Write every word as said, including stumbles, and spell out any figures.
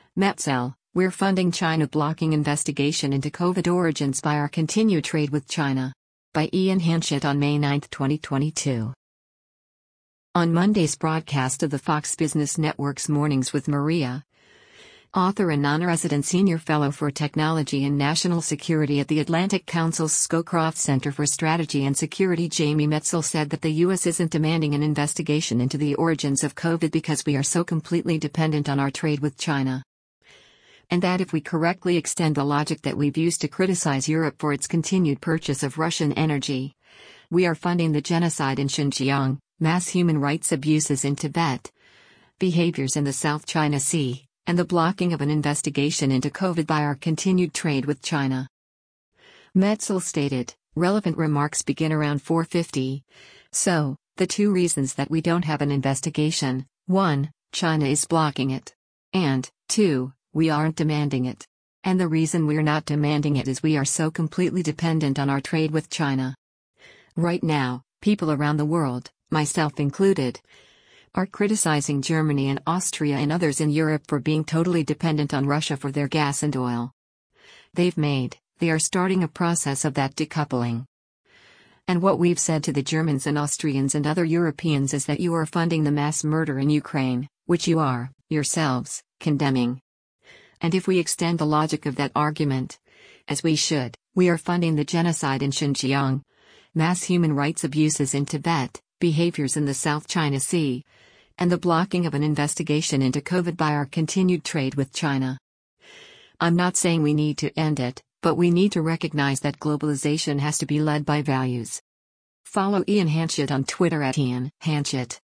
Metzel, we're funding China blocking investigation into COVID origins by our continued trade with China. By Ian Hanchett on May ninth, twenty twenty-two. On Monday's broadcast of the Fox Business Network's Mornings with Maria, author and non-resident senior fellow for technology and national security at the Atlantic Council's Scowcroft Center for Strategy and Security Jamie Metzel said that the U S isn't demanding an investigation into the origins of COVID because we are so completely dependent on our trade with China. And that if we correctly extend the logic that we've used to criticize Europe for its continued purchase of Russian energy, we are funding the genocide in Xinjiang, mass human rights abuses in Tibet, behaviors in the South China Sea, and the blocking of an investigation into COVID by our continued trade with China. Metzel stated, relevant remarks begin around four fifty. So, the two reasons that we don't have an investigation: one, China is blocking it. And, two, we aren't demanding it. And the reason we're not demanding it is we are so completely dependent on our trade with China. Right now, people around the world, myself included, are criticizing Germany and Austria and others in Europe for being totally dependent on Russia for their gas and oil. They've made, they are starting a process of that decoupling. And what we've said to the Germans and Austrians and other Europeans is that you are funding the mass murder in Ukraine, which you are, yourselves, condemning. And if we extend the logic of that argument, as we should, we are funding the genocide in Xinjiang, mass human rights abuses in Tibet, behaviors in the South China Sea, and the blocking of an investigation into COVID by our continued trade with China. I'm not saying we need to end it, but we need to recognize that globalization has to be led by values. Follow Ian Hanchett on Twitter at Ian Hanchett.